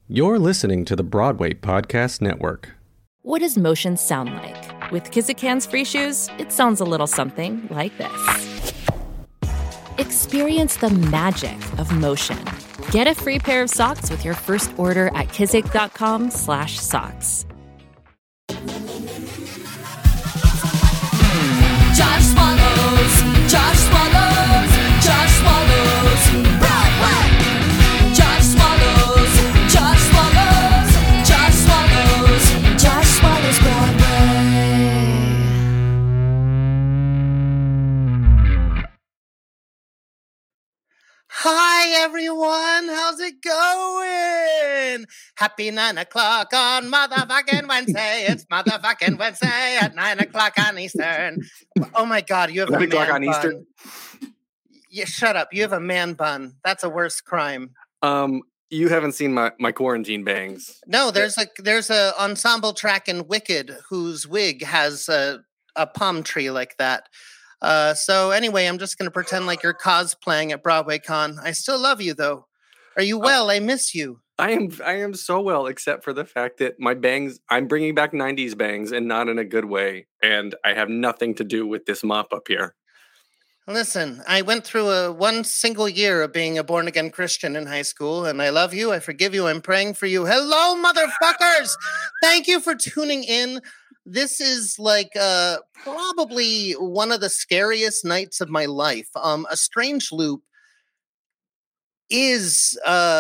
You're listening to the Broadway Podcast Network. What does motion sound like? With Kizikans free shoes, it sounds a little something like this. Experience the magic of motion. Get a free pair of socks with your first order at kizik.com/socks. Josh swallows, Josh swallows, Josh swallows, Broadway. Josh swallows, Josh swallows, Josh swallows, Josh swallows Broadway. Hi everyone, how's it going? Happy 9 o'clock on motherfucking Wednesday. It's motherfucking Wednesday at 9 o'clock on Eastern. Oh my God, you have 9 a o'clock man on bun. Eastern? Yeah, shut up. You have a man bun. That's a worse crime. You haven't seen my quarantine bangs. No, there's a ensemble track in Wicked whose wig has a palm tree like that. So anyway, I'm just going to pretend like you're cosplaying at BroadwayCon. I still love you though. Are you well? I miss you. I am so well, except for the fact that my bangs, I'm bringing back 90s bangs and not in a good way. And I have nothing to do with this mop up here. Listen, I went through one single year of being a born-again Christian in high school, and I love you, I forgive you, I'm praying for you. Hello, motherfuckers! Thank you for tuning in. This is like probably one of the scariest nights of my life. A Strange Loop is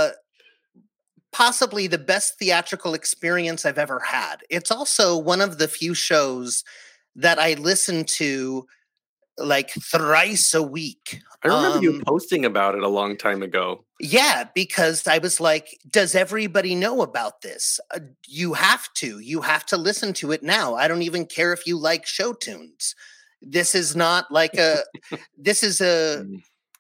possibly the best theatrical experience I've ever had. It's also one of the few shows that I listen to like thrice a week. I remember you posting about it a long time ago. Yeah, because I was like, does everybody know about this? You have to listen to it now. I don't even care if you like show tunes. This is not like this is an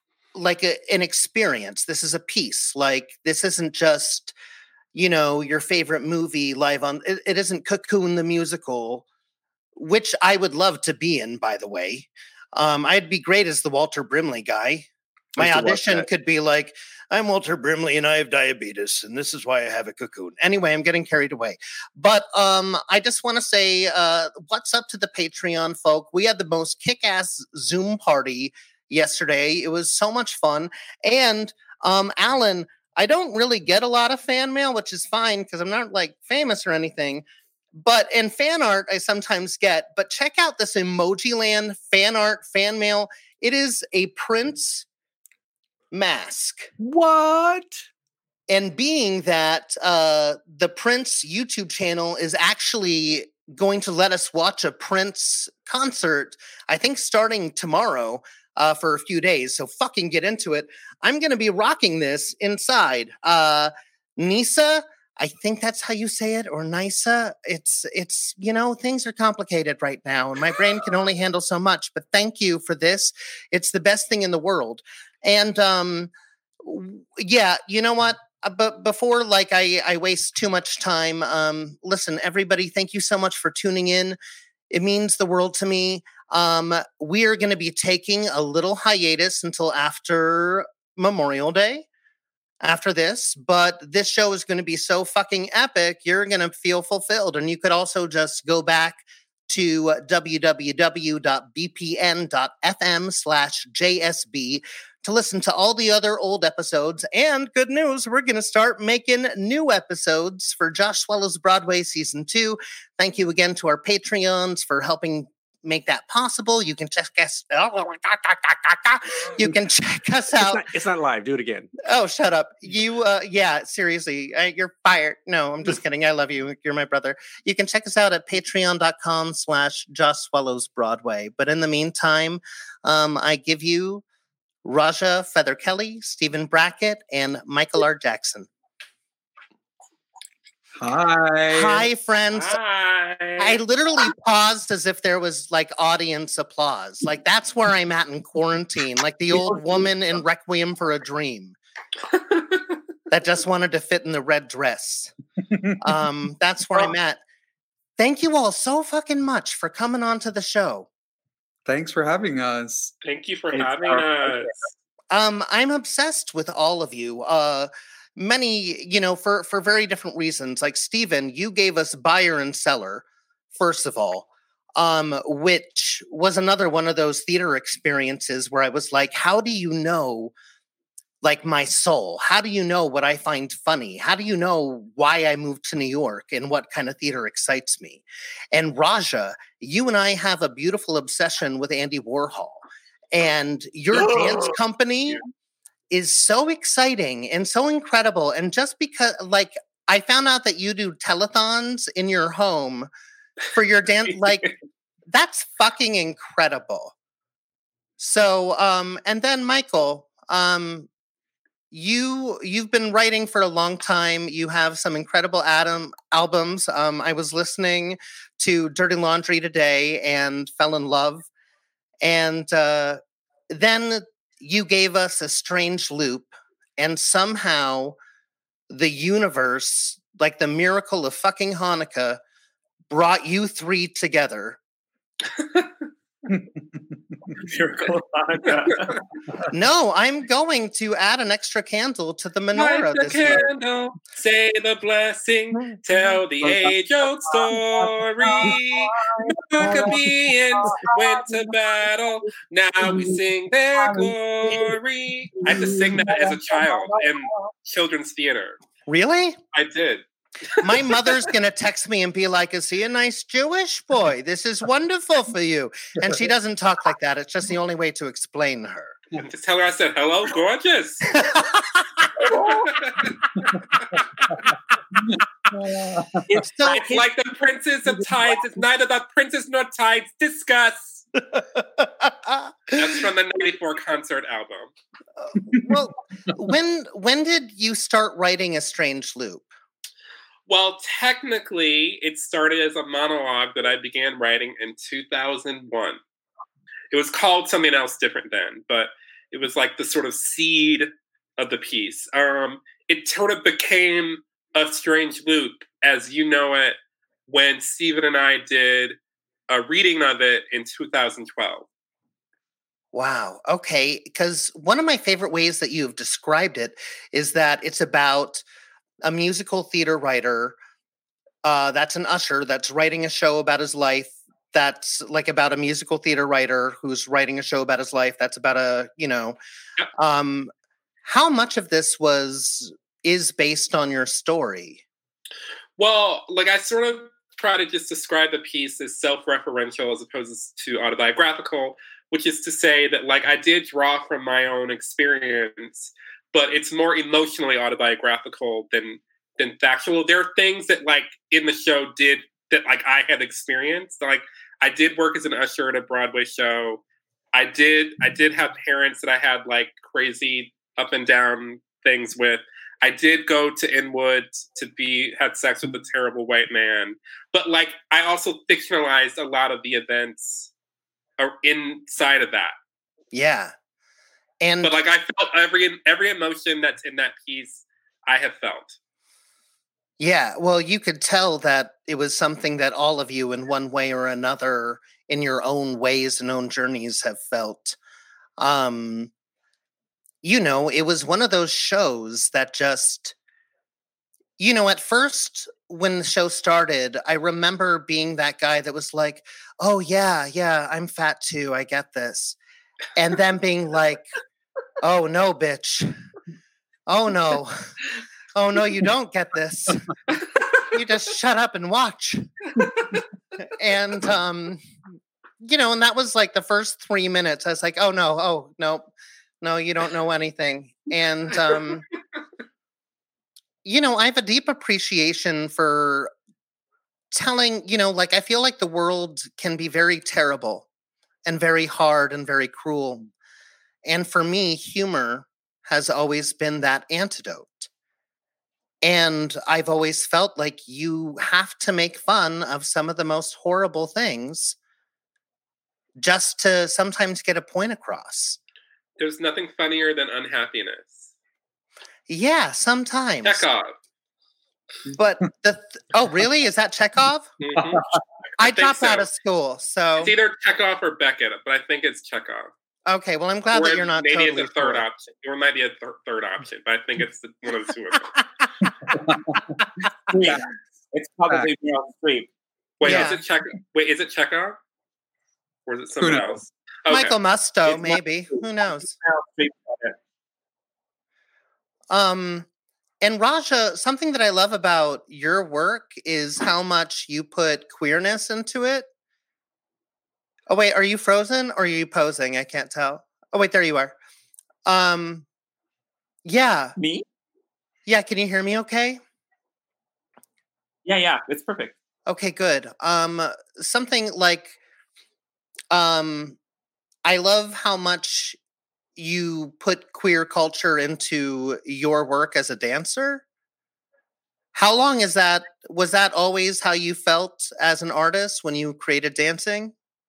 experience. This is a piece. Like, this isn't just, your favorite movie live on, it isn't Cocoon the musical, which I would love to be in, by the way. I'd be great as the Walter Brimley guy. My audition could be like, I'm Walter Brimley and I have diabetes and this is why I have a cocoon. Anyway, I'm getting carried away. But I just want to say what's up to the Patreon folk. We had the most kick-ass Zoom party yesterday. It was so much fun. And Alan, I don't really get a lot of fan mail, which is fine because I'm not like famous or anything. And fan art I sometimes get, but check out this Emoji Land fan art, fan mail. It is a Prince mask. What? And being that the Prince YouTube channel is actually going to let us watch a Prince concert, I think starting tomorrow for a few days. So fucking get into it. I'm going to be rocking this inside. Nisa, I think that's how you say it, or Nisa. It's things are complicated right now, and my brain can only handle so much. But thank you for this. It's the best thing in the world. And yeah, you know what? But before I waste too much time, listen, everybody, thank you so much for tuning in. It means the world to me. We are going to be taking a little hiatus until after Memorial Day. After this, but this show is going to be so fucking epic, you're going to feel fulfilled. And you could also just go back to www.bpn.fm/JSB to listen to all the other old episodes. And good news, we're going to start making new episodes for Josh Swallows Broadway Season 2. Thank you again to our Patreons for helping make that possible. You can check us. You can check us out. It's not live. Do it again. Oh, shut up. You, yeah, seriously, you're fired. No, I'm just kidding. I love you. You're my brother. You can check us out at patreon.com/Josh Swallows Broadway. But in the meantime, I give you Raja Feather Kelly, Stephen Brackett, and Michael R. Jackson. Hi, friends. Hi. I literally paused as if there was like audience applause. Like that's where I'm at in quarantine, like the old woman in Requiem for a Dream that just wanted to fit in the red dress. That's where I'm at. Thank you all so fucking much for coming on to the show. Thanks for having us. Thank you for having us. I'm obsessed with all of you. many, for very different reasons. Like Stephen, you gave us Buyer and Seller, first of all, which was another one of those theater experiences where I was like, how do you know, like, my soul? How do you know what I find funny? How do you know why I moved to New York and what kind of theater excites me? And Raja, you and I have a beautiful obsession with Andy Warhol. And your dance company is so exciting and so incredible. And just because, like, I found out that you do telethons in your home for your dance, like, that's fucking incredible. So, and then Michael, you've been writing for a long time. You have some incredible albums. I was listening to Dirty Laundry today and fell in love. And then you gave us A Strange Loop, and somehow the universe, like the miracle of fucking Hanukkah, brought you three together. Miracle of Hanukkah. No, I'm going to add an extra candle to the menorah Light the this year. candle, say the blessing, tell the age-old story. Maccabeans went to battle, now we sing their glory. I had to sing that as a child in children's theater. Really? I did. My mother's going to text me and be like, is he a nice Jewish boy? This is wonderful for you. And she doesn't talk like that. It's just the only way to explain her. Just tell her I said, hello, gorgeous. It's like the Princess of Tides. It's neither the Princess nor Tides. Discuss. That's from the 94 concert album. Well, when did you start writing A Strange Loop? Well, technically, it started as a monologue that I began writing in 2001. It was called something else different then, but it was like the sort of seed of the piece. It sort of became A Strange Loop, as you know it, when Stephen and I did a reading of it in 2012. Wow. Okay. Because one of my favorite ways that you've described it is that it's about a musical theater writer that's an usher that's writing a show about his life. That's like about a musical theater writer who's writing a show about his life. That's about how much of this is based on your story? Well, like I sort of try to just describe the piece as self-referential as opposed to autobiographical, which is to say that like I did draw from my own experience, but it's more emotionally autobiographical than factual. There are things that like in the show did that like I had experienced. Like I did work as an usher at a Broadway show. I did have parents that I had like crazy up and down things with. I did go to Inwood to have sex with a terrible white man. But like I also fictionalized a lot of the events inside of that. Yeah. But like I felt every emotion that's in that piece, I have felt. Yeah, well, you could tell that it was something that all of you in one way or another in your own ways and own journeys have felt. It was one of those shows that just, at first when the show started, I remember being that guy that was like, oh yeah, I'm fat too, I get this. And then being like, oh no, bitch. Oh no, you don't get this. You just shut up and watch. And, and that was like the first 3 minutes. I was like, oh no, you don't know anything. And, I have a deep appreciation for telling, I feel like the world can be very terrible and very hard and very cruel. And for me, humor has always been that antidote. And I've always felt like you have to make fun of some of the most horrible things just to sometimes get a point across. There's nothing funnier than unhappiness. Yeah, sometimes. Chekhov. But oh, really? Is that Chekhov? Mm-hmm. I dropped out of school, so it's either Chekhov or Beckett, but I think it's Chekhov. Okay, well, I'm glad Or that you're not maybe totally it's a third for it. option. Or it might be a third option, but I think it's one of the two of them. Yeah, it's probably Meryl Streep. Wait, Yeah. is it Chekhov? Or is it someone knows? else? Okay. Michael Musto, It's maybe. Who knows? Meryl Streep said it. And Raja, something that I love about your work is how much you put queerness into it. Oh wait, are you frozen or are you posing? I can't tell. Oh wait, there you are. Yeah. Me? Yeah, can you hear me okay? Yeah, it's perfect. Okay, good. Something like I love how much you put queer culture into your work as a dancer. How long is that? Was that always how you felt as an artist when you created dancing?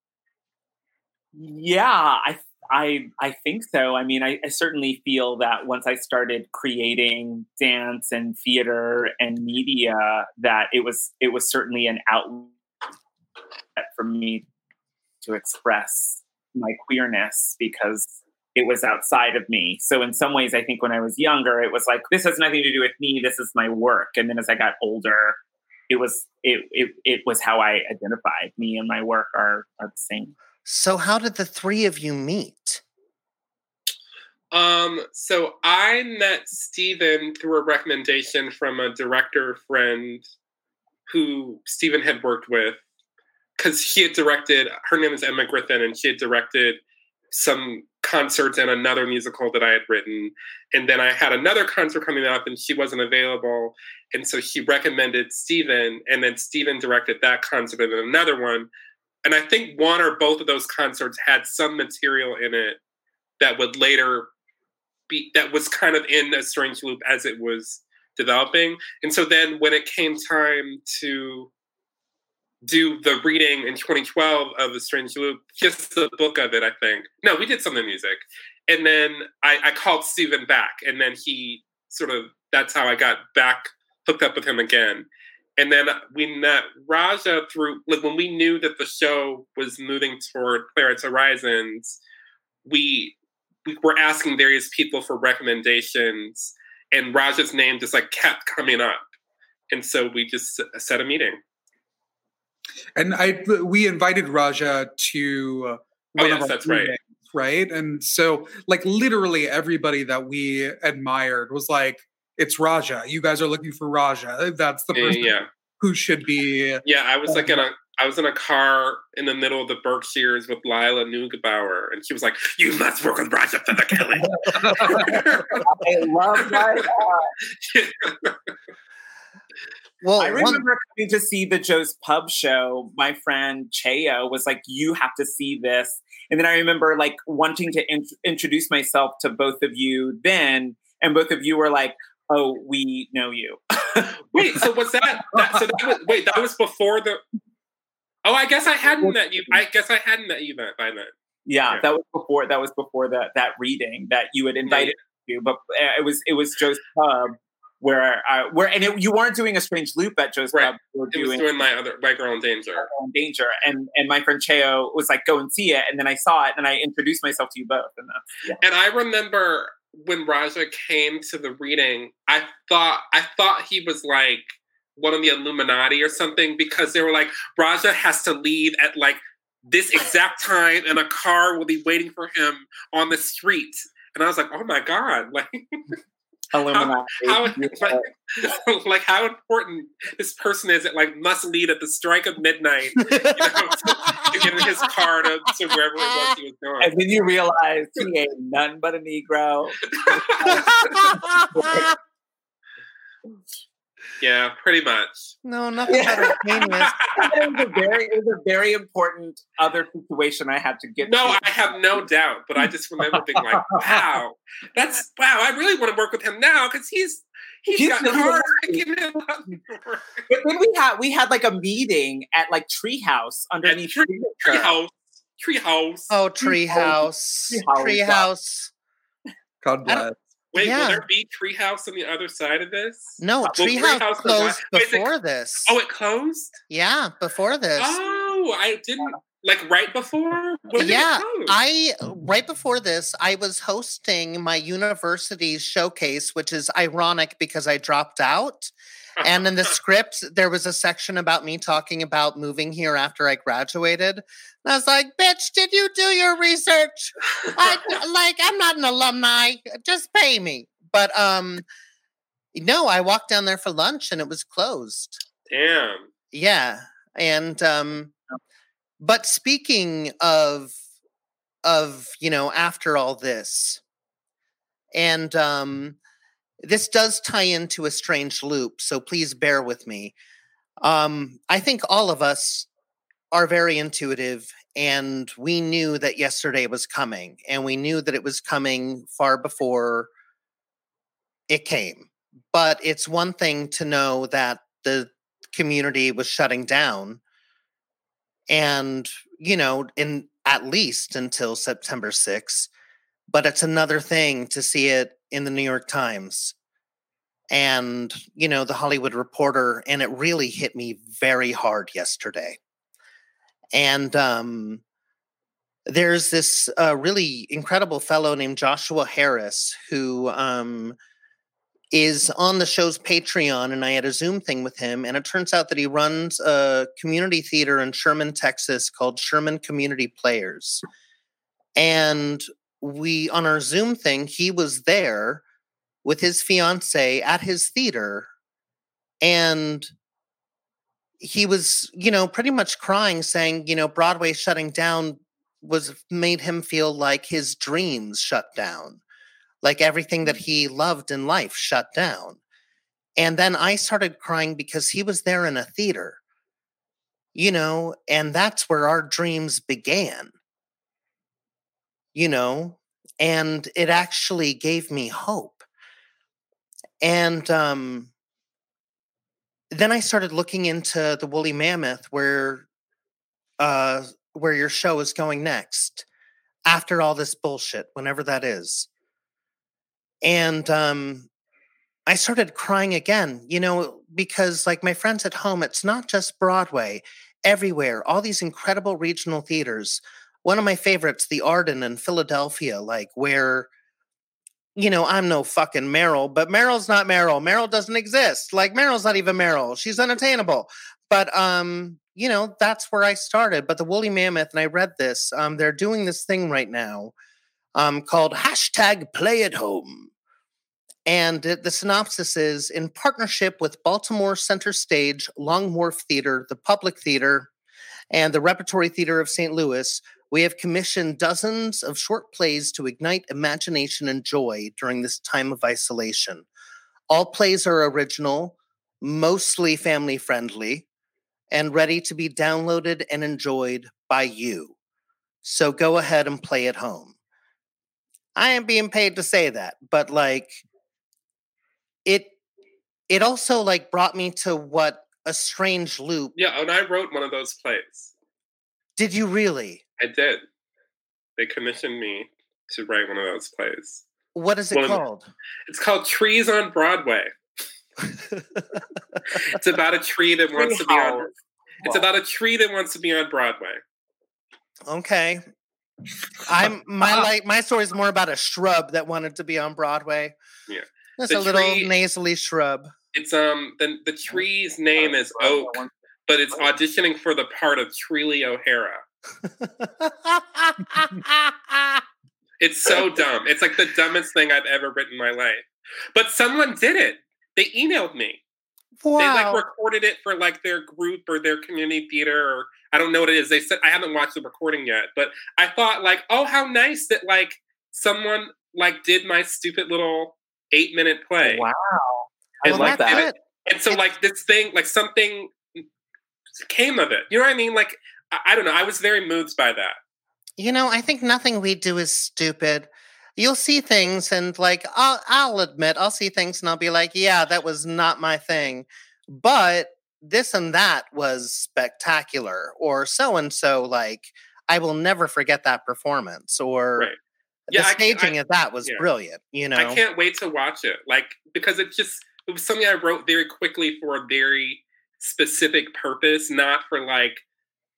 Yeah, I think so. I mean, I certainly feel that once I started creating dance and theater and media, that it was certainly an outlet for me to express my queerness because it was outside of me. So in some ways, I think when I was younger, it was like, this has nothing to do with me. This is my work. And then as I got older, it was how I identified. Me and my work are the same. So how did the three of you meet? So I met Stephen through a recommendation from a director friend who Stephen had worked with, because she had directed, her name is Emma Griffin, and she had directed some concerts and another musical that I had written. And then I had another concert coming up and she wasn't available. And so she recommended Stephen, and then Stephen directed that concert and then another one. And I think one or both of those concerts had some material in it that would later be, that was kind of in A Strange Loop as it was developing. And so then when it came time to do the reading in 2012 of A Strange Loop, just the book of it, I think. No, we did some of the music. And then I called Stephen back, and then he sort of, that's how I got back hooked up with him again. And then we met Raja through, like, when we knew that the show was moving toward Playwrights Horizons, we were asking various people for recommendations, and Raja's name just like kept coming up. And so we just set a meeting. And we invited Raja to one of our that's right. meetings, right? And so, like, literally everybody that we admired was like, "It's Raja. You guys are looking for Raja. That's the person who should be." Yeah, I was like I was in a car in the middle of the Berkshires with Lila Neugebauer, and she was like, "You must work with Raja Fetherkelly." I love that. Well, I remember coming to see the Joe's Pub show. My friend Cheo was like, "You have to see this." And then I remember like wanting to introduce myself to both of you then, and both of you were like, "Oh, we know you." Wait, so was that was before the... Oh, I guess I hadn't met you. I guess I hadn't met you by then. Yeah, that was before that reading that you had invited me to. But it was Joe's Pub you weren't doing A Strange Loop at Joe's Pub. You were was doing My Girl in Danger. And my friend Cheo was like, "Go and see it." And then I saw it, and I introduced myself to you both. And I remember when Raja came to the reading, I thought he was like one of the Illuminati or something, because they were like, Raja has to leave at like this exact time and a car will be waiting for him on the street. And I was like, oh my God, like Illuminati. how important this person is that like must leave at the strike of midnight, to get in his car to wherever it was he was going. And then you realize he ain't nothing but a Negro. Yeah, pretty much. No, nothing but a genius. It was a very important other situation I had to get to. I have no doubt, but I just remember being like, wow, I really want to work with him now because he's got cars. But then we had like a meeting at like Treehouse underneath Treehouse. Oh, Treehouse. God bless. Wait, will there be Treehouse on the other side of this? No, Treehouse closed before this. Oh, it closed? Yeah, before this. Oh, I didn't Like right before? Yeah, right before this, I was hosting my university's showcase, which is ironic because I dropped out. And in the script, there was a section about me talking about moving here after I graduated. And I was like, bitch, did you do your research? I'm not an alumni. Just pay me. But no, I walked down there for lunch and it was closed. Damn. Yeah. And but speaking of after all this, and this does tie into a strange loop, so please bear with me. I think all of us are very intuitive, and we knew that yesterday was coming, and we knew that it was coming far before it came. But it's one thing to know that the community was shutting down, and, in at least until September 6th. But it's another thing to see it in the New York Times and, the Hollywood Reporter. And it really hit me very hard yesterday. And there's this really incredible fellow named Joshua Harris who is on the show's Patreon, and I had a Zoom thing with him, and it turns out that he runs a community theater in Sherman, Texas called Sherman Community Players. And on our Zoom thing, he was there with his fiance at his theater, and he was, pretty much crying, saying, Broadway shutting down made him feel like his dreams shut down. Like everything that he loved in life shut down. And then I started crying because he was there in a theater, and that's where our dreams began, and it actually gave me hope. And then I started looking into the Woolly Mammoth where your show is going next after all this bullshit, whenever that is. And I started crying again, because like my friends at home, it's not just Broadway, everywhere, all these incredible regional theaters. One of my favorites, the Arden in Philadelphia, like where, I'm no fucking Meryl, but Meryl's not Meryl. Meryl doesn't exist. Like Meryl's not even Meryl. She's unattainable. But, that's where I started. But the Woolly Mammoth, and I read this, they're doing this thing right now called #PlayAtHome. And the synopsis is, in partnership with Baltimore Center Stage, Long Wharf Theater, the Public Theater, and the Repertory Theater of St. Louis, we have commissioned dozens of short plays to ignite imagination and joy during this time of isolation. All plays are original, mostly family-friendly, and ready to be downloaded and enjoyed by you. So go ahead and play at home. I am being paid to say that, but it also brought me to what a strange loop. Yeah, and I wrote one of those plays. Did you really? I did. They commissioned me to write one of those plays. What is it called? It's called Trees on Broadway. It's about a tree that wants to be on. It's about a tree that wants to be on Broadway. Okay. My story is more about a shrub that wanted to be on Broadway. Yeah. That's a little nasally shrub. It's the tree's name is Oak, but it's auditioning for the part of Treely O'Hara. It's so dumb. It's like the dumbest thing I've ever written in my life. But someone did it. They emailed me. Wow. They recorded it for their group or their community theater, or I don't know what it is. They said, I haven't watched the recording yet, but I thought oh, how nice that someone did my stupid little 8-minute play. Wow. I love that. And so this thing, something came of it. You know what I mean? I don't know. I was very moved by that. I think nothing we do is stupid. You'll see things and I'll admit, I'll see things and I'll be like, yeah, that was not my thing. But this and that was spectacular. Or so-and-so, I will never forget that performance. Or the staging of that was brilliant, I can't wait to watch it. Because it was something I wrote very quickly for a very specific purpose, not for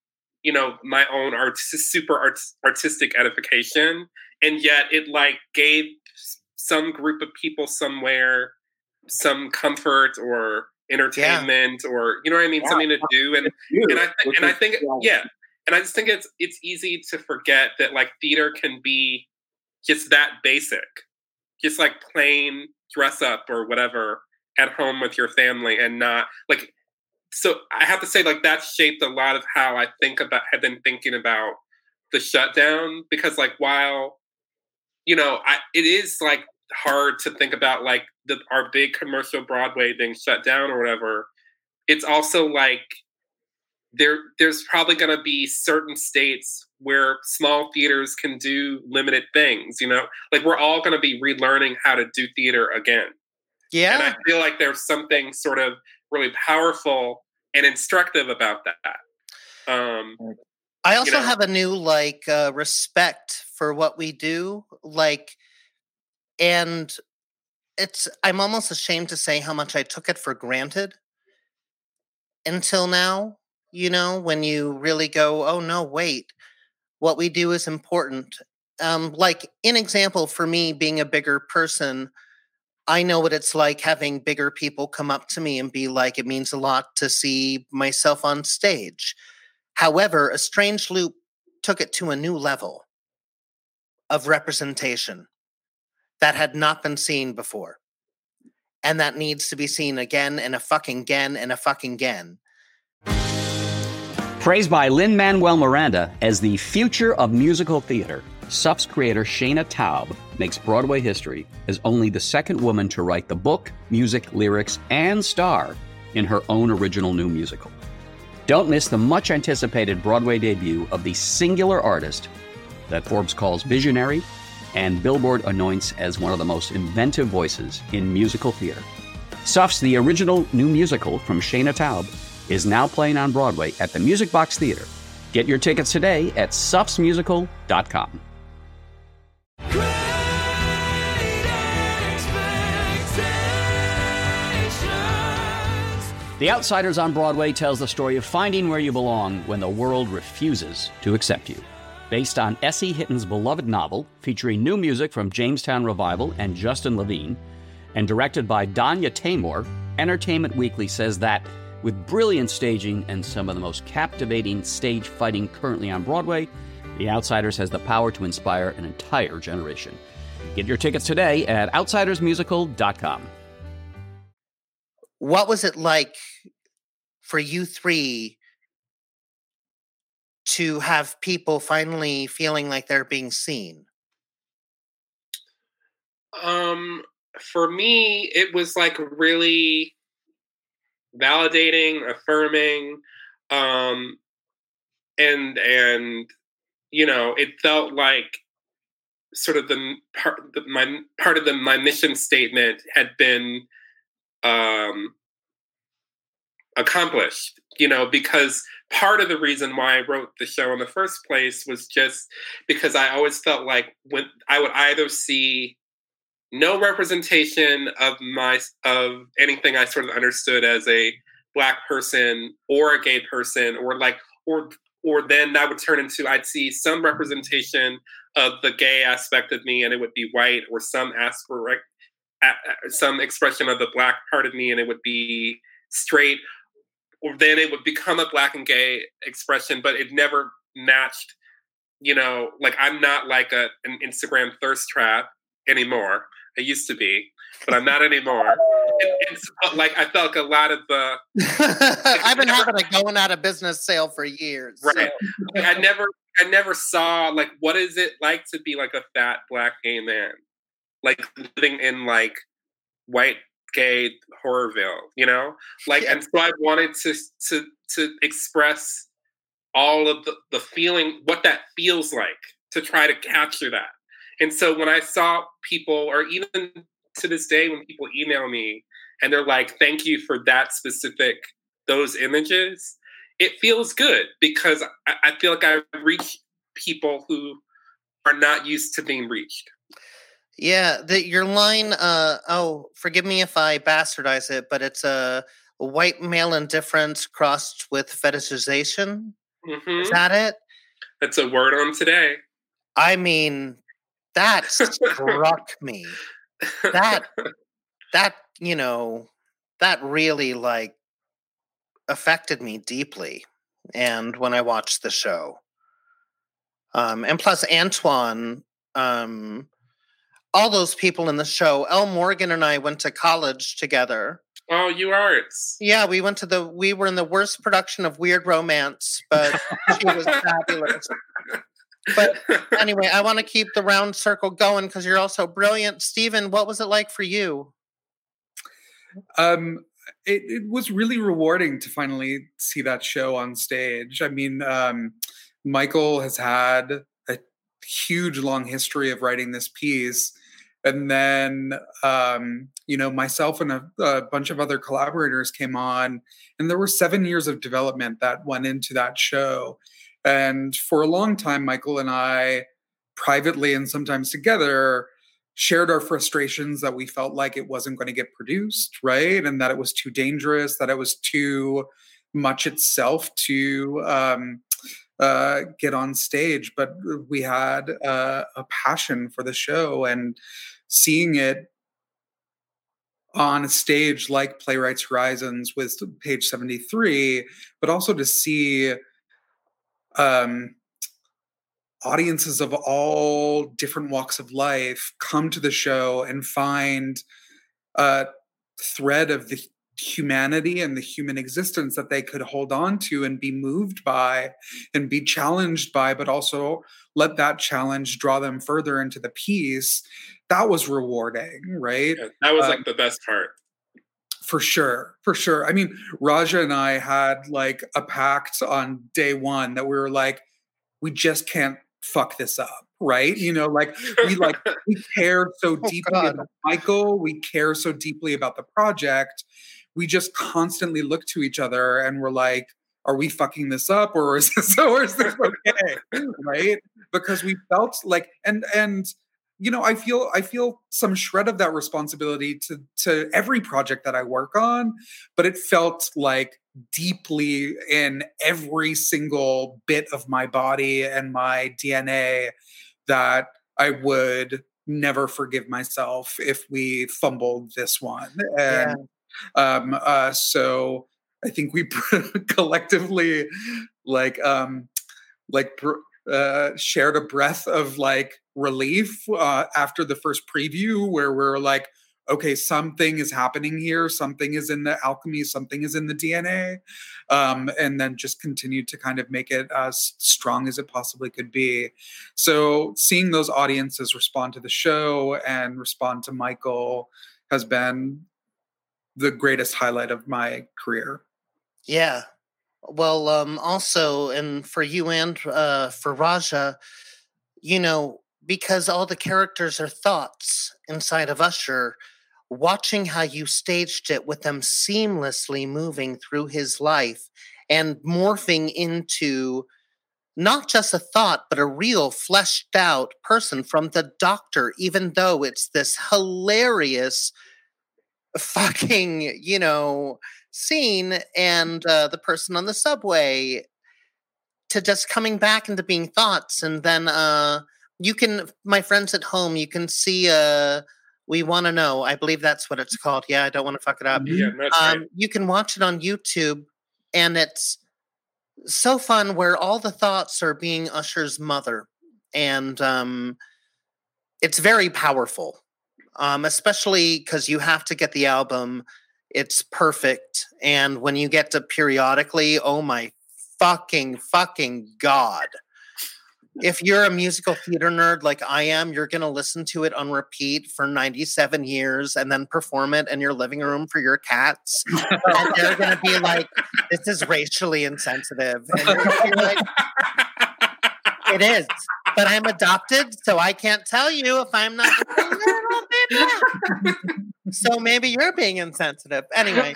my own artistic edification. And yet it like gave some group of people somewhere some comfort or entertainment or, you know what I mean? Yeah. Something to do. And I think, and I just think it's easy to forget that like theater can be just that basic, just like plain dress up or whatever at home with your family and not like, so I have to say like that shaped a lot of how I have been thinking about the shutdown, because like, while, it is like hard to think about like our big commercial Broadway being shut down or whatever. It's also like, there's probably going to be certain states where small theaters can do limited things, like we're all going to be relearning how to do theater again. Yeah. And I feel like there's something sort of really powerful and instructive about that. I also have a new respect for what we do. And I'm almost ashamed to say how much I took it for granted until now. When you really go, oh no, wait, what we do is important. In example, for me, being a bigger person, I know what it's like having bigger people come up to me and be like, it means a lot to see myself on stage. However, A Strange Loop took it to a new level of representation that had not been seen before. And that needs to be seen again and a fucking again and a fucking again. Praised by Lin-Manuel Miranda as the future of musical theater, Suff's creator Shayna Taub makes Broadway history as only the second woman to write the book, music, lyrics, and star in her own original new musical. Don't miss the much-anticipated Broadway debut of the singular artist that Forbes calls visionary and Billboard anoints as one of the most inventive voices in musical theater. Suff's The original new musical from Shayna Taub is now playing on Broadway at the Music Box Theater. Get your tickets today at suffsmusical.com. The Outsiders on Broadway tells the story of finding where you belong when the world refuses to accept you. Based on S.E. Hitton's beloved novel, featuring new music from Jamestown Revival and Justin Levine, and directed by Danya Taymor, Entertainment Weekly says that with brilliant staging and some of the most captivating stage fighting currently on Broadway, The Outsiders has the power to inspire an entire generation. Get your tickets today at outsidersmusical.com. What was it like for you three to have people finally feeling like they're being seen? For me, it was like really validating, affirming, and it felt like sort of my mission statement had been accomplished, because part of the reason why I wrote the show in the first place was just because I always felt like when I would either see no representation of anything I sort of understood as a Black person or a gay person, or then that would turn into I'd see some representation of the gay aspect of me and it would be white, or some expression of the Black part of me and it would be straight, or then it would become a Black and gay expression, but it never matched, I'm not like an Instagram thirst trap anymore. I used to be, but I'm not anymore. And so, I felt like a lot of the... I've been having a going out of business sale for years. Right. So. I never saw, what is it like to be like a fat Black gay man? Living in white gay Horrorville, And so I wanted to express all of the feeling, what that feels like, to try to capture that. And so when I saw people, or even to this day, when people email me and they're like, thank you for those images, it feels good, because I feel like I reach people who are not used to being reached. Yeah, your line, forgive me if I bastardize it, but it's a white male indifference crossed with fetishization. Mm-hmm. Is that it? That's a word on today. I mean, that struck me. That that really like affected me deeply. And when I watched the show, and plus Antoine, all those people in the show, Elle Morgan and I went to college together. Oh, you arts. Yeah, we were in the worst production of Weird Romance, but she was fabulous. But anyway, I want to keep the round circle going because you're also brilliant. Stephen, what was it like for you? It was really rewarding to finally see that show on stage. I mean, Michael has had a huge, long history of writing this piece. And then, myself and a bunch of other collaborators came on, and there were 7 years of development that went into that show. And for a long time, Michael and I, privately and sometimes together, shared our frustrations that we felt like it wasn't going to get produced, right? And that it was too dangerous, that it was too much itself to get on stage. But we had a passion for the show, and seeing it on a stage like Playwrights Horizons with Page 73, but also to see audiences of all different walks of life come to the show and find a thread of the humanity and the human existence that they could hold on to and be moved by and be challenged by, but also let that challenge draw them further into the piece. That was rewarding, right? Yeah, that was like the best part. For sure. I mean, Raja and I had like a pact on day one that we were like, we just can't fuck this up, right? We care so deeply about Michael. We care so deeply about the project. We just constantly look to each other and we're like, are we fucking this up, or is this okay? Right? Because we felt like, and I feel some shred of that responsibility to every project that I work on, but it felt like deeply in every single bit of my body and my DNA that I would never forgive myself if we fumbled this one. And so I think we collectively shared a breath of like relief after the first preview, where we're like, okay, something is happening here, something is in the alchemy, something is in the DNA, and then just continued to kind of make it as strong as it possibly could be. So seeing those audiences respond to the show and respond to Michael has been the greatest highlight of my career. Yeah. Well, also, and for you and for Raja, because all the characters are thoughts inside of Usher, watching how you staged it with them seamlessly moving through his life and morphing into not just a thought, but a real fleshed out person, from the doctor, even though it's this hilarious fucking, scene, and the person on the subway, to just coming back into being thoughts. And then my friends at home, you can see We Want to Know. I believe that's what it's called. Yeah, I don't want to fuck it up. Yeah, that's right. You can watch it on YouTube, and it's so fun, where all the thoughts are being Usher's mother. And it's very powerful, especially because you have to get the album. It's perfect. And when you get to Periodically, oh my fucking God. If you're a musical theater nerd like I am, you're going to listen to it on repeat for 97 years and then perform it in your living room for your cats. And they're going to be like, this is racially insensitive. And you're going to be like, it is. But I'm adopted, so I can't tell you if I'm not a little bit. So maybe you're being insensitive. Anyway.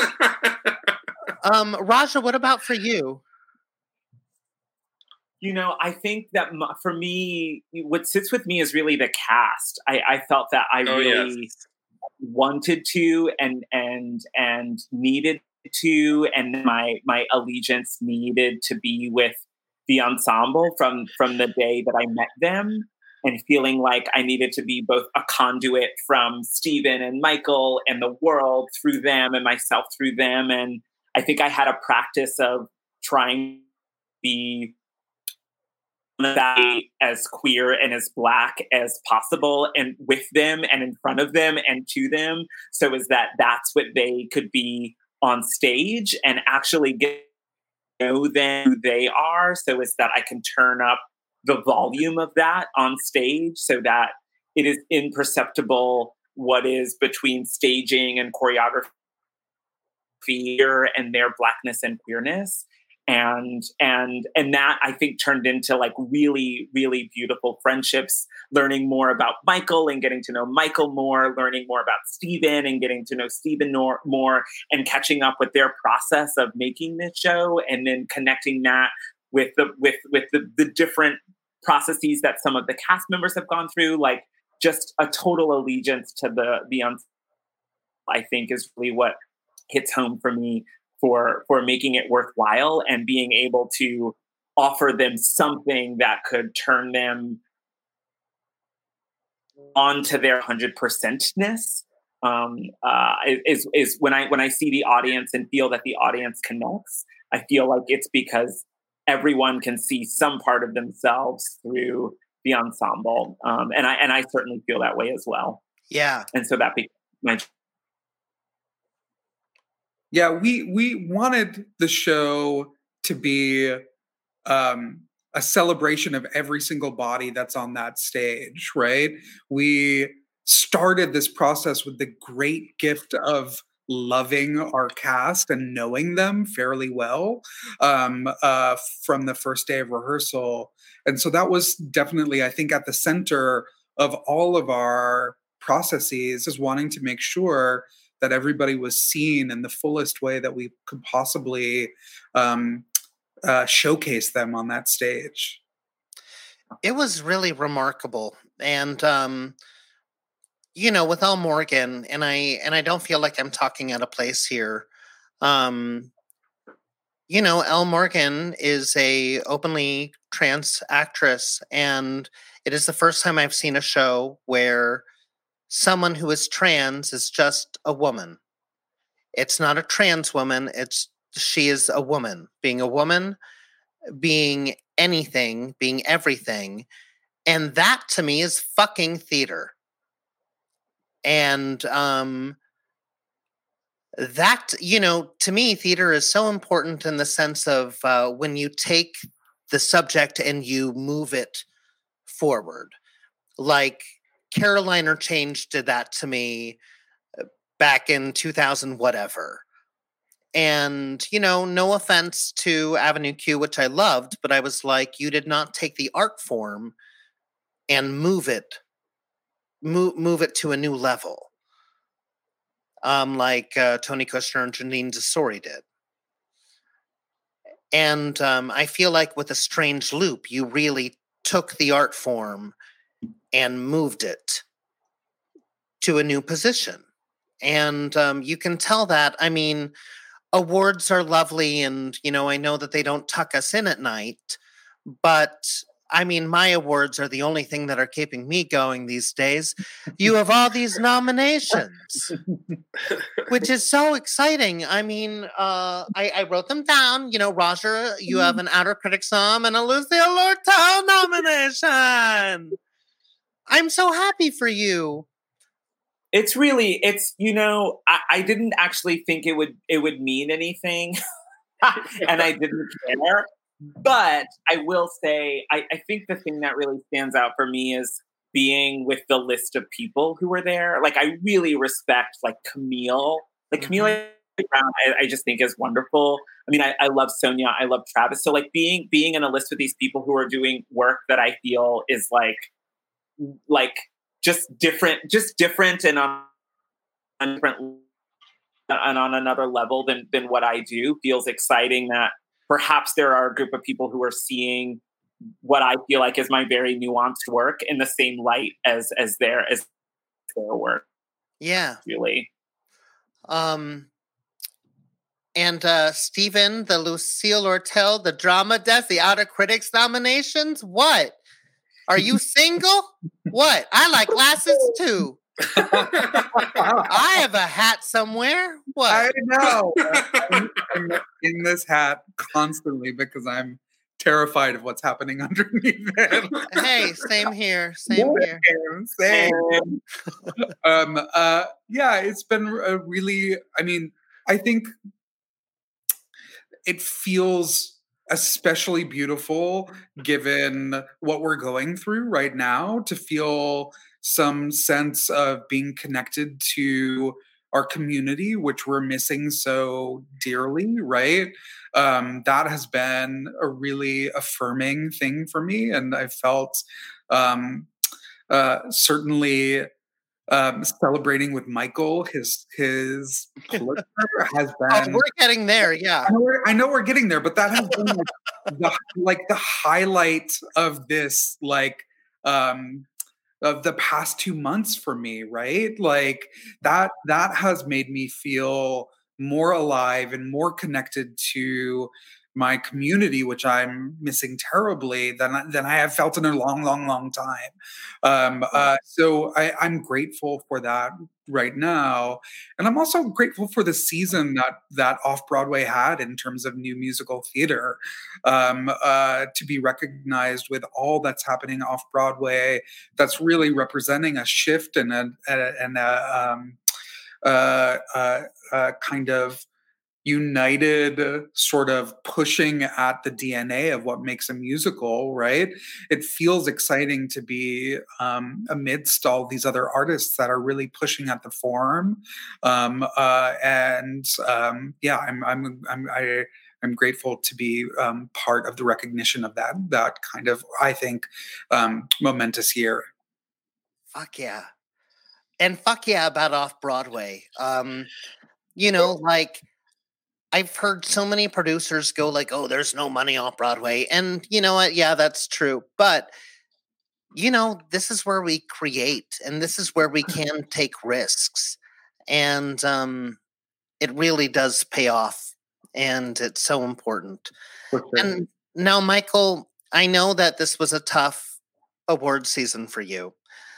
Raja, what about for you? I think that for me, what sits with me is really the cast. I felt that I really wanted to and needed to, and my allegiance needed to be with the ensemble from the day that I met them, and feeling like I needed to be both a conduit from Stephen and Michael and the world through them and myself through them. And I think I had a practice of trying to be as queer and as Black as possible, and with them and in front of them and to them, so as that's what they could be on stage, and actually get to know them who they are, so as that I can turn up the volume of that on stage, so that it is imperceptible what is between staging and choreography and their Blackness and queerness. And that, I think, turned into like really, really beautiful friendships, learning more about Michael and getting to know Michael more, learning more about Stephen and getting to know Stephen more, and catching up with their process of making this show, and then connecting that with the different processes that some of the cast members have gone through. Like, just a total allegiance to the I think is really what hits home for me for making it worthwhile, and being able to offer them something that could turn them onto their 100%ness. Is when I see the audience and feel that the audience connects, I feel like it's because everyone can see some part of themselves through the ensemble. And I certainly feel that way as well. Yeah. And so that became my... Yeah, we wanted the show to be a celebration of every single body that's on that stage, right? We started this process with the great gift of loving our cast and knowing them fairly well from the first day of rehearsal. And so that was definitely, I think, at the center of all of our processes, is wanting to make sure that everybody was seen in the fullest way that we could possibly showcase them on that stage. It was really remarkable. And, with Elle Morgan, and I don't feel like I'm talking out of place here. Elle Morgan is a openly trans actress, and it is the first time I've seen a show where someone who is trans is just a woman. It's not a trans woman. She is a woman, being anything, being everything. And that to me is fucking theater. And that, to me, theater is so important in the sense of when you take the subject and you move it forward. Like, Caroline or Change did that to me back in 2000 whatever. And, no offense to Avenue Q, which I loved, but I was like, you did not take the art form and move it to a new level. Like Tony Kushner and Janine Tesori did. And I feel like with A Strange Loop, you really took the art form and moved it to a new position. And you can tell that. I mean, awards are lovely, and, I know that they don't tuck us in at night, but I mean, my awards are the only thing that are keeping me going these days. You have all these nominations, which is so exciting. I mean, I wrote them down. Roger, you have an Outer Critics nom and a Lucille Lortel nomination. I'm so happy for you. I didn't actually think it would mean anything, and I didn't care. But I will say, I think the thing that really stands out for me is being with the list of people who were there. Like, I really respect, like, Camille. Like, Camille Brown, I just think is wonderful. I mean, I love Sonia. I love Travis. So, like, being in a list with these people who are doing work that I feel is, like just different and on another level than what I do, feels exciting. That perhaps there are a group of people who are seeing what I feel like is my very nuanced work in the same light as their work. Yeah. Really. And Stephen, the Lucille Ortel, the Drama Desk, the Outer Critics nominations. What? Are you single? What? I like glasses too. I have a hat somewhere. What? I know. I'm in this hat constantly because I'm terrified of what's happening underneath it. Hey, same here. Same here. Same. Yeah, it's been a really, I mean, I think it feels especially beautiful given what we're going through right now to feel some sense of being connected to our community, which we're missing so dearly, right? That has been a really affirming thing for me. And I felt certainly celebrating with Michael, his Pulitzer has been. Oh, we're getting there, yeah. I know we're getting there, but that has been the highlight of this, of the past 2 months for me, right? Like that has made me feel more alive and more connected to my community, which I'm missing terribly than I have felt in a long, long, long time. So I'm grateful for that right now. And I'm also grateful for the season that Off-Broadway had in terms of new musical theater, to be recognized with all that's happening Off-Broadway. That's really representing a shift and a kind of united sort of pushing at the DNA of what makes a musical, right? It feels exciting to be amidst all these other artists that are really pushing at the form. I'm grateful to be part of the recognition of that kind of, I think, momentous year. Fuck yeah. And fuck yeah about Off-Broadway. Like, I've heard so many producers go like, oh, there's no money off Broadway. And you know what? Yeah, that's true. But, this is where we create and this is where we can take risks. And it really does pay off. And it's so important. Okay. And now, Michael, I know that this was a tough award season for you.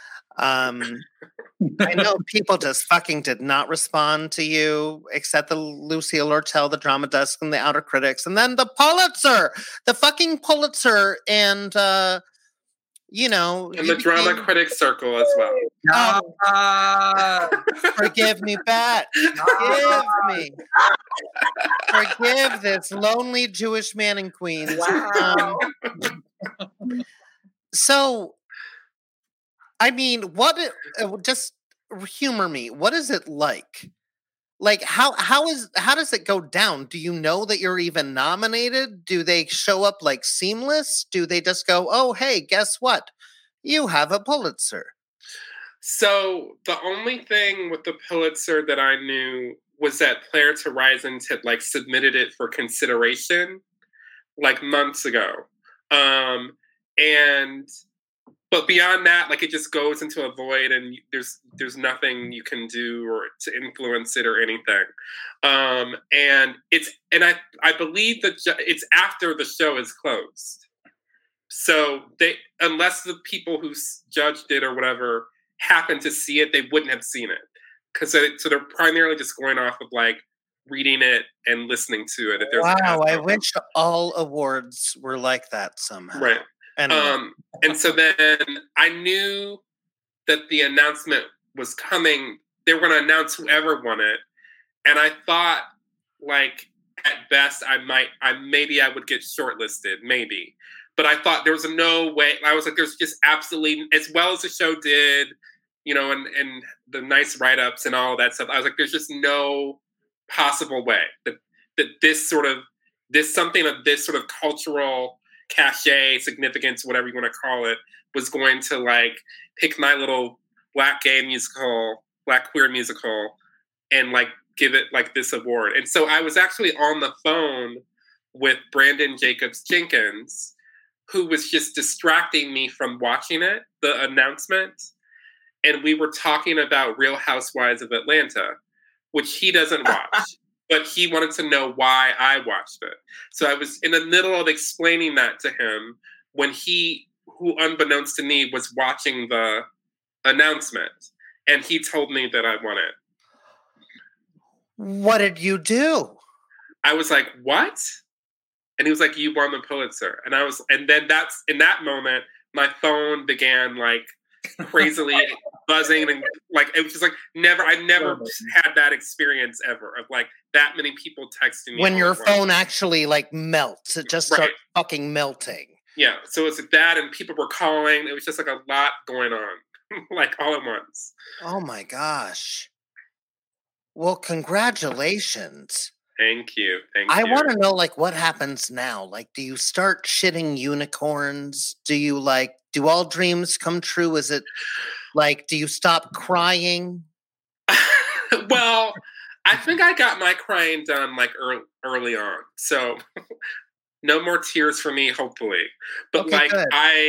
I know people just fucking did not respond to you, except the Lucille Ortel, the Drama Desk, and the Outer Critics, and then the Pulitzer, the fucking Pulitzer, and and the Drama Critics Circle as well. Forgive me, Bat. Forgive this lonely Jewish man in Queens. Wow. So, I mean, just humor me. What is it like? Like, how does it go down? Do you know that you're even nominated? Do they show up like seamless? Do they just go, oh, hey, guess what? You have a Pulitzer. So the only thing with the Pulitzer that I knew was that Playwrights Horizons had submitted it for consideration months ago. But beyond that, it just goes into a void, and there's nothing you can do or to influence it or anything. And I believe that it's after the show is closed. So unless the people who judged it or whatever happened to see it, they wouldn't have seen it. So they're primarily just going off of reading it and listening to it. If there's I wish all awards were like that somehow. Right. Anyway. And so then I knew that the announcement was coming. They were going to announce whoever won it. And I thought, at best, maybe I would get shortlisted, maybe. But I thought there was no way. I was like, there's just absolutely, as well as the show did, and the nice write-ups and all of that stuff. I was like, there's just no possible way that this something of this sort of cultural cachet, significance, whatever you want to call it, was going to pick my little black queer musical and give it this award. And so I was actually on the phone with Brandon Jacobs Jenkins, who was just distracting me from watching the announcement. And we were talking about Real Housewives of Atlanta, which he doesn't watch. but he wanted to know why I watched it. So I was in the middle of explaining that to him when he, who unbeknownst to me, was watching the announcement. And he told me that I won it. What did you do? I was like, what? And he was like, you won the Pulitzer. And then that's, in that moment, my phone began like crazily buzzing, and like, it was just like, I never had that experience ever of like that many people texting me. When your phone actually like melts, it just starts fucking melting. Yeah. So it was like that, and people were calling. It was just like a lot going on, like all at once. Oh my gosh. Well, congratulations. Thank you. I want to know, like, what happens now? Like, do you start shitting unicorns? Do you, like, do all dreams come true? Is it, like, do you stop crying? Well, I think I got my crying done, like, early on. So, no more tears for me, hopefully. But, okay, like, good.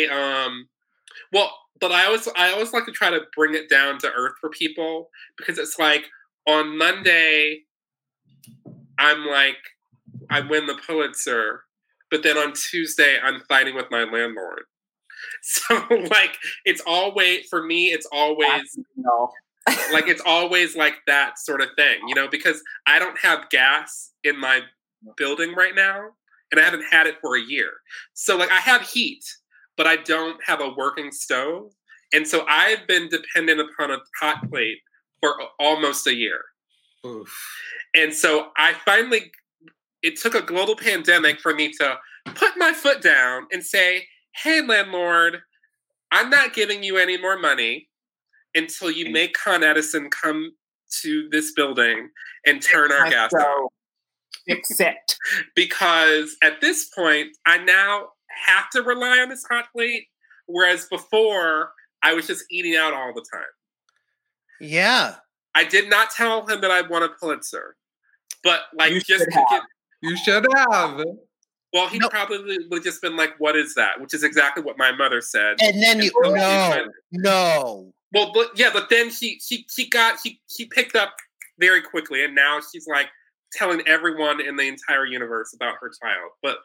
But I always like to try to bring it down to earth for people, because it's like, on Monday, I'm like, I win the Pulitzer, but then on Tuesday, I'm fighting with my landlord. So, like, it's always, for me, it's always, like, it's always like that sort of thing, you know, because I don't have gas in my building right now, and I haven't had it for a year. So, like, I have heat, but I don't have a working stove. And so I've been dependent upon a hot plate for almost a year. Oof. And so it took a global pandemic for me to put my foot down and say, hey, landlord, I'm not giving you any more money until you make Con Edison come to this building and turn our gas on. Fix it. Because at this point, I now have to rely on this hot plate, whereas before, I was just eating out all the time. Yeah. I did not tell him that I won a Pulitzer, but like you should have. Well, he probably would have just been like, "What is that?" Which is exactly what my mother said. And then no. Well, but then he picked up very quickly, and now she's like telling everyone in the entire universe about her child. But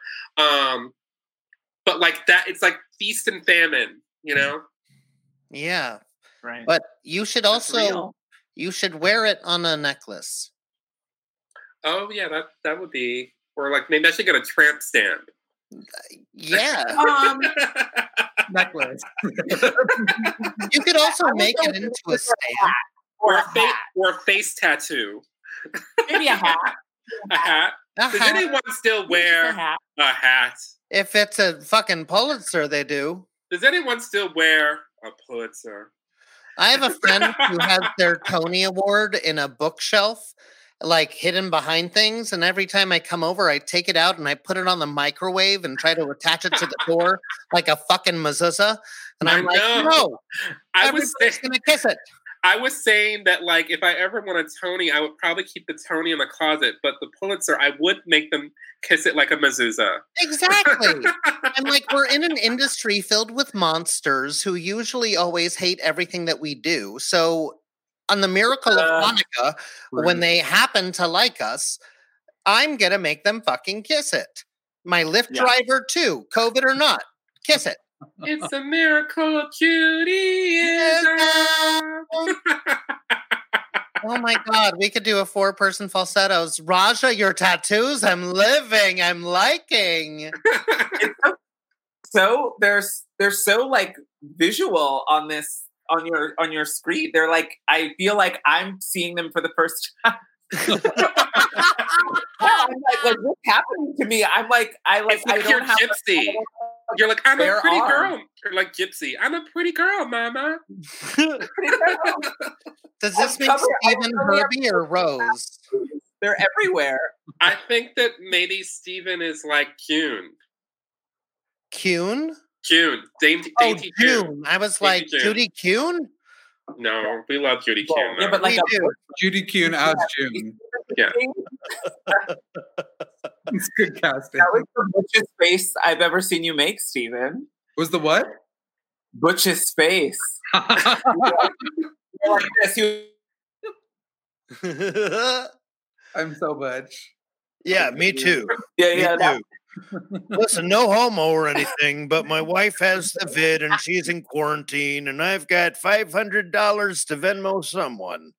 like that, it's like feast and famine, you know? Yeah, right. But you should also. You should wear it on a necklace. Oh yeah, that would be, or like maybe I should get a tramp stamp. Yeah, necklace. You could also make it into a stamp or a face tattoo. Maybe a hat. A hat. Does anyone still wear a hat? If it's a fucking Pulitzer, they do. Does anyone still wear a Pulitzer? I have a friend who has their Tony Award in a bookshelf, like hidden behind things. And every time I come over, I take it out and I put it on the microwave and try to attach it to the door like a fucking mezuzah. And I'm like, no, everybody's going to kiss it. I was saying that, like, if I ever won a Tony, I would probably keep the Tony in the closet, but the Pulitzer, I would make them kiss it like a mezuzah. Exactly. I'm like, we're in an industry filled with monsters who usually always hate everything that we do. So on the miracle of Hanukkah, when they happen to like us, I'm going to make them fucking kiss it. My Lyft driver, too, COVID or not, kiss it. It's a miracle of Judaism. Oh my God, we could do a 4-person falsettos. Raja, your tattoos, I'm living, I'm liking. So they're so like visual on this on your screen. They're like, I feel like I'm seeing them for the first time. I'm like, what's happening to me? I'm like, I don't you're have gypsy. You're like, I'm a pretty girl. You're like, gypsy. I'm a pretty girl, mama. Does this make Stephen Herbie or Rose? They're everywhere. I think that maybe Stephen is like Kuhn. Kuhn? Kuhn. Dainty Kuhn. I was like, Judy Kuhn? No, we love Judy Kuhn. Yeah, but like Judy Kuhn as June. Yeah. It's good casting. That was the butchest face I've ever seen you make, Stephen. Was the what? Butchest face. Like this. I'm so butch. Yeah, me too. Yeah, Me yeah. too. Listen, no homo or anything, but my wife has the vid and she's in quarantine, and I've got $500 to Venmo someone.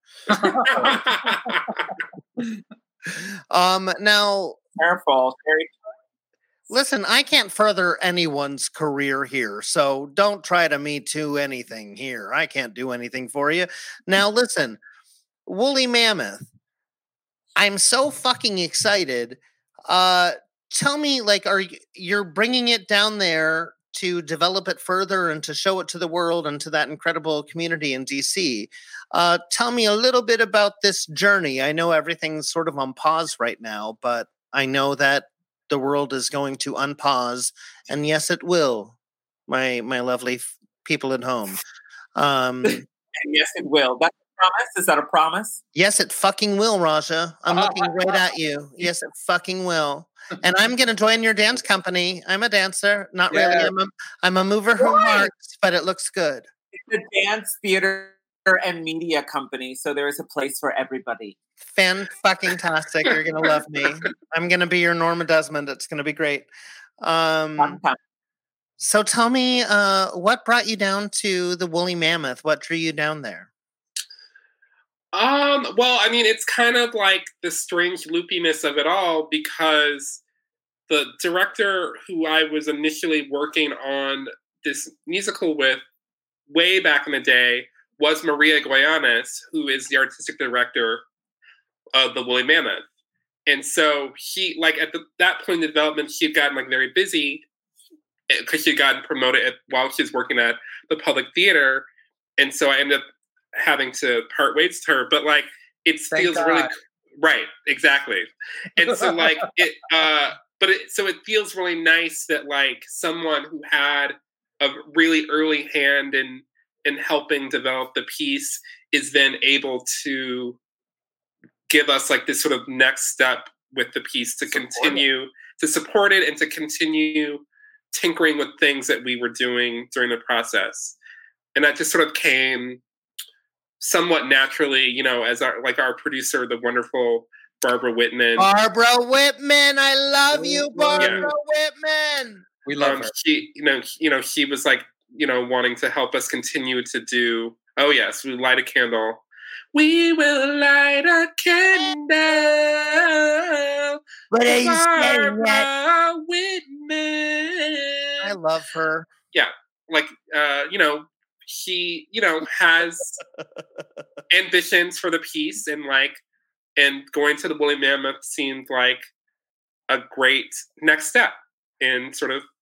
Now, Careful. listen, I can't further anyone's career here, so don't try to me too anything here. I can't do anything for you. Now, listen, Woolly Mammoth, I'm so fucking excited. Tell me, like, you're bringing it down there to develop it further and to show it to the world and to that incredible community in DC. Tell me a little bit about this journey. I know everything's sort of on pause right now, but I know that the world is going to unpause, and yes, it will. My lovely people at home. And yes, it will. That's a promise. Is that a promise? Yes, it fucking will, Raja. I'm looking right at you. Yes, it fucking will. And I'm going to join your dance company. I'm a dancer. Not really. I'm a mover who marks, but it looks good. It's a dance, theater, and media company, so there is a place for everybody. Fan-fucking-tastic. You're going to love me. I'm going to be your Norma Desmond. It's going to be great. So tell me, what brought you down to the Woolly Mammoth? What drew you down there? Well, I mean, it's kind of like the strange loopiness of it all, because the director who I was initially working on this musical with way back in the day was Maria Goyanes, who is the artistic director of the Woolly Mammoth. And so she, like, at that point in development, she had gotten like very busy because she had gotten promoted while she was working at the Public Theater. And so I ended up having to part ways with her, but like it feels really right, exactly. And so like so it feels really nice that like someone who had a really early hand in helping develop the piece is then able to give us like this sort of next step with the piece to continue to support it and to continue tinkering with things that we were doing during the process. And that just sort of came somewhat naturally, you know, as our producer, the wonderful Barbara Whitman. Barbara Whitman, I love you, Barbara Whitman. We love her. She, she was like, wanting to help us continue to do. Oh yes, we light a candle. We will light a candle. What are you Barbara Whitman. I love her. Yeah, like she, has ambitions for the piece, and going to the Woolly Mammoth seemed like a great next step in sort of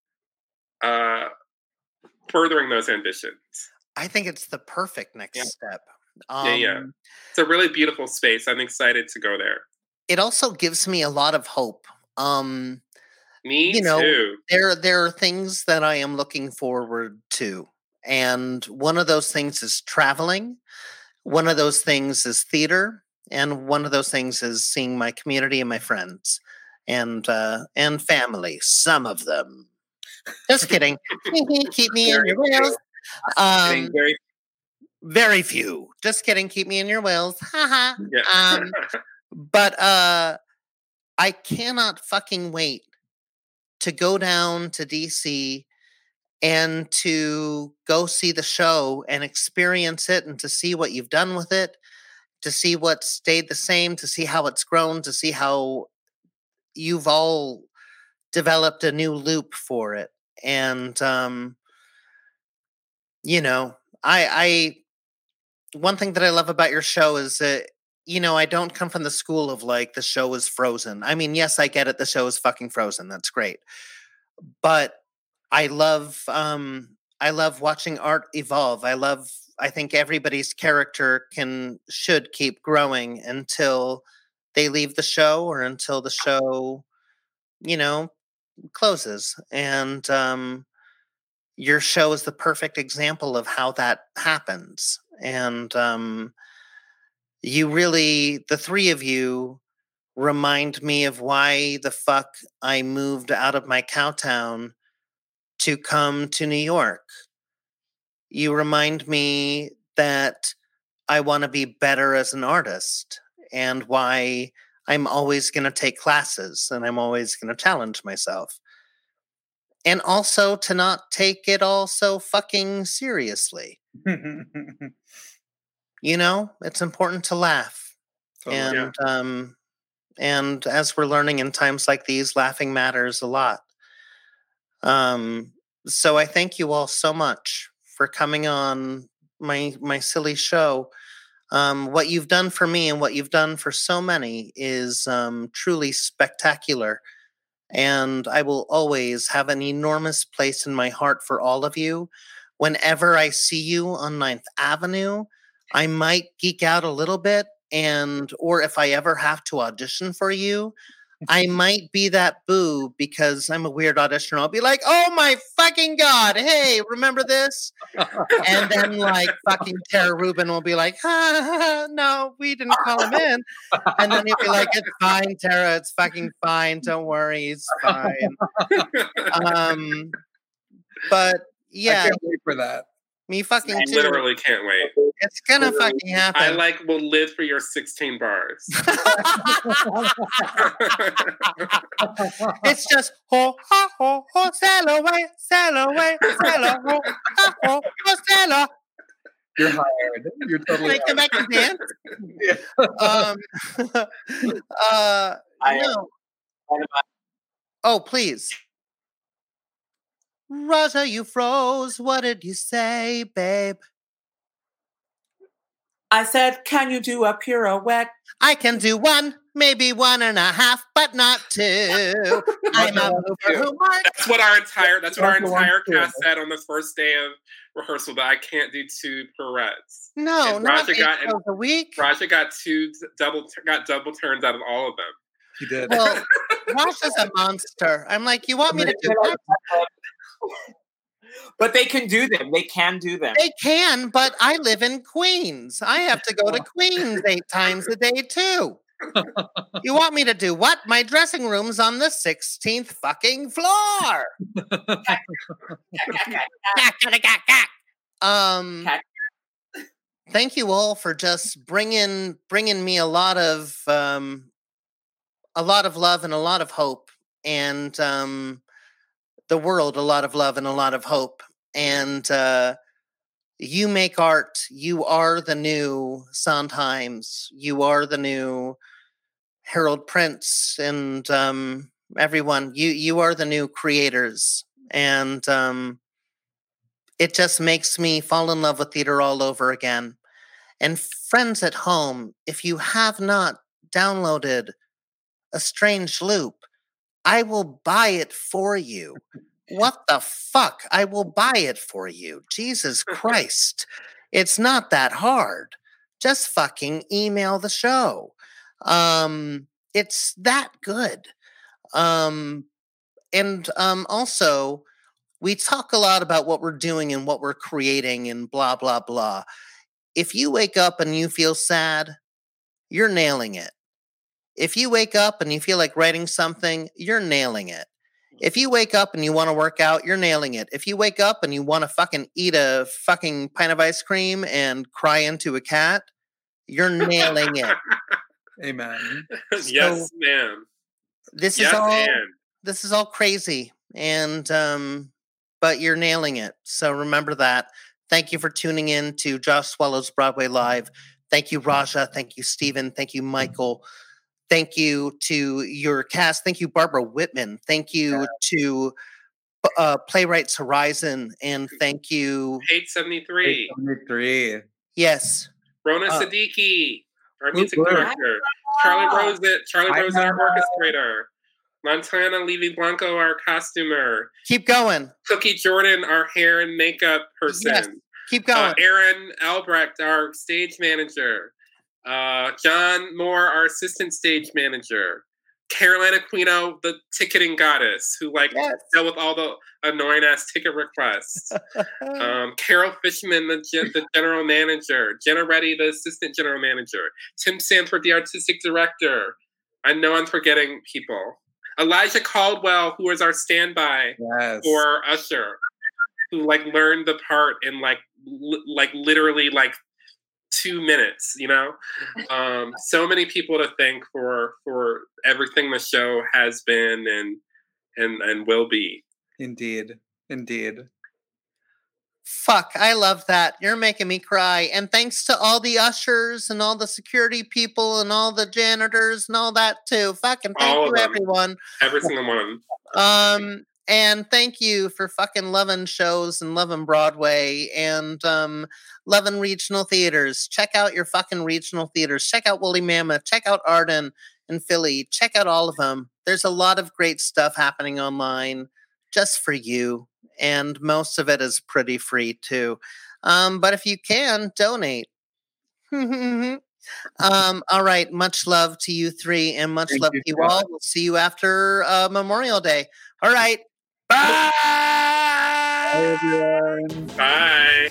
furthering those ambitions. I think it's the perfect next step. It's a really beautiful space. I'm excited to go there. It also gives me a lot of hope. Me too. There are things that I am looking forward to. And one of those things is traveling. One of those things is theater. And one of those things is seeing my community and my friends and family. Some of them. Just kidding. Keep me in your wheels. Very few. Just kidding. Keep me in your wheels. Haha. But I cannot fucking wait to go down to DC and to go see the show and experience it and to see what you've done with it, to see what stayed the same, to see how it's grown, to see how you've all developed a new loop for it. And, I one thing that I love about your show is that, I don't come from the school of like, the show is frozen. I mean, yes, I get it. The show is fucking frozen. That's great. But I love watching art evolve. I think everybody's character should keep growing until they leave the show or until the show, closes. And your show is the perfect example of how that happens. And the three of you remind me of why the fuck I moved out of my cowtown to come to New York. You remind me that I want to be better as an artist and why I'm always going to take classes and I'm always going to challenge myself. And also to not take it all so fucking seriously. You know, it's important to laugh. Totally. And as we're learning in times like these, laughing matters a lot. So I thank you all so much for coming on my silly show. What you've done for me and what you've done for so many is truly spectacular. And I will always have an enormous place in my heart for all of you. Whenever I see you on 9th Avenue, I might geek out a little bit. Or if I ever have to audition for you, I might be that boo because I'm a weird auditioner. I'll be like, oh my fucking God, hey, remember this? And then like fucking Tara Rubin will be like, no, we didn't call him in. And then you'll be like, it's fine, Tara, it's fucking fine. Don't worry, it's fine. But yeah. I can't wait for that. Me fucking I too. literally can't wait. It's gonna fucking happen. I will live for your 16 bars. It's just ho ha ho ho sail away, ho ha ho ho sail. You're hired. You're totally Can I come back and dance? No. Oh, please. Raja, you froze. What did you say, babe? I said, can you do a pirouette? I can do 1, maybe 1.5, but not 2. I'm a mover who marks. That's what our entire cast said on the first day of rehearsal, that I can't do 2 pirouettes. No, and not 8 shows a week. Raja got double turns out of all of them. He did. Well, Raja's a monster. I'm like, you want me to do that? But they can do them. They can do them. They can, but I live in Queens. I have to go to Queens 8 times a day too. You want me to do what? My dressing room's on the 16th fucking floor. Thank you all for just bringing me a lot of love and a lot of hope, and the world a lot of love and a lot of hope. And you make art. You are the new Sondheims. You are the new Harold Prince, and everyone. You are the new creators, and it just makes me fall in love with theater all over again. And friends at home, if you have not downloaded A Strange Loop, I will buy it for you. What the fuck? I will buy it for you. Jesus Christ. It's not that hard. Just fucking email the show. It's that good. Also, we talk a lot about what we're doing and what we're creating and blah, blah, blah. If you wake up and you feel sad, you're nailing it. If you wake up and you feel like writing something, you're nailing it. If you wake up and you want to work out, you're nailing it. If you wake up and you want to fucking eat a fucking pint of ice cream and cry into a cat, you're nailing it. Amen. Yes, ma'am. This is all crazy, and but you're nailing it. So remember that. Thank you for tuning in to Josh Swallow's Broadway Live. Thank you, Raja. Thank you, Stephen. Thank you, Michael. Thank you to your cast. Thank you, Barbara Whitman. Thank you to Playwrights Horizon. And thank you... 873. 873. Yes. Rona Siddiqui, our music director. Charlie Rose, our orchestrator. Montana Levy Blanco, our costumer. Keep going. Cookie Jordan, our hair and makeup person. Yes. Keep going. Aaron Albrecht, our stage manager. John Moore, our assistant stage manager. Caroline Aquino, the ticketing goddess, who dealt with all the annoying ass ticket requests. Carol Fishman, the general manager. Jenna Reddy, the assistant general manager. Tim Sanford, the artistic director. I know I'm forgetting people. Elijah Caldwell, who was our standby for Usher, who learned the part in literally 2 minutes, you know? So many people to thank for everything the show has been and will be. Indeed. Fuck, I love that. You're making me cry. And thanks to all the ushers and all the security people and all the janitors and all that too. Fucking thank All you, of them. everyone. Every single one of them. And thank you for fucking loving shows and loving Broadway and loving regional theaters. Check out your fucking regional theaters. Check out Woolly Mammoth. Check out Arden in Philly. Check out all of them. There's a lot of great stuff happening online just for you. And most of it is pretty free too. But if you can, donate. All right. Much love to you three and much love to you all. We'll see you after Memorial Day. All right. Bye. Bye, everyone. Bye.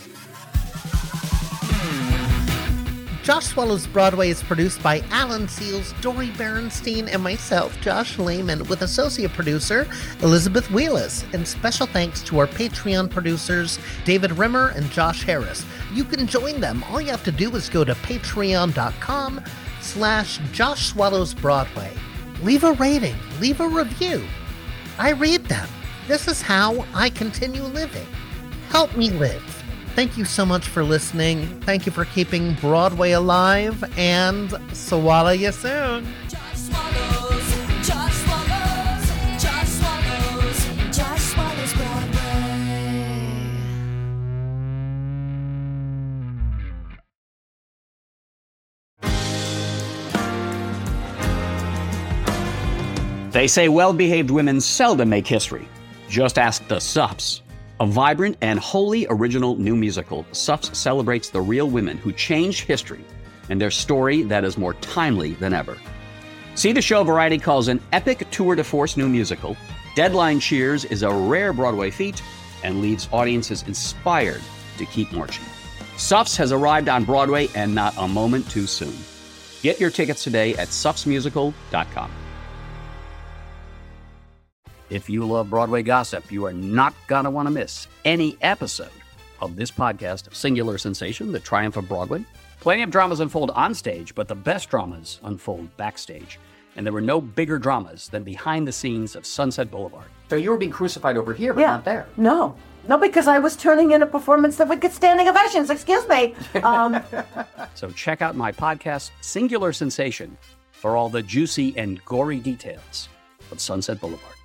Josh Swallows Broadway is produced by Alan Seals, Dory Berenstein, and myself, Josh Lehman, with associate producer Elizabeth Wheelis. And special thanks to our Patreon producers, David Rimmer and Josh Harris. You can join them. All you have to do is go to patreon.com/Josh Swallows Broadway. Leave a rating, leave a review. I read them. This is how I continue living. Help me live. Thank you so much for listening. Thank you for keeping Broadway alive, and swallow you soon. Josh Swallows, Josh Swallows, Josh Swallows, Josh Swallows Broadway. They say well-behaved women seldom make history. Just ask the Sups. A vibrant and wholly original new musical, Sups celebrates the real women who changed history and their story that is more timely than ever. See the show Variety calls an epic tour de force new musical. Deadline cheers is a rare Broadway feat and leaves audiences inspired to keep marching. Sups has arrived on Broadway and not a moment too soon. Get your tickets today at supsmusical.com. If you love Broadway gossip, you are not going to want to miss any episode of this podcast, Singular Sensation, The Triumph of Broadway. Plenty of dramas unfold on stage, but the best dramas unfold backstage. And there were no bigger dramas than behind the scenes of Sunset Boulevard. So you were being crucified over here, but not there. No, because I was turning in a performance that would get standing ovations. Excuse me. So check out my podcast, Singular Sensation, for all the juicy and gory details of Sunset Boulevard.